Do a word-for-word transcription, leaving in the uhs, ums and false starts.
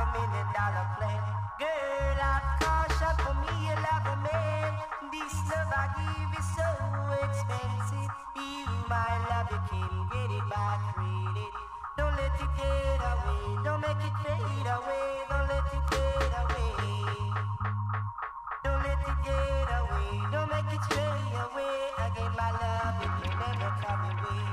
million dollar plan. Girl, have caution for me, you'll have a man. This love I give is so expensive. You, my love, you can get it back, read it. Don't let it get away, don't make it fade away. Don't let it get away. Don't let it get away, don't make it stray away. Again, my love, it will never come away.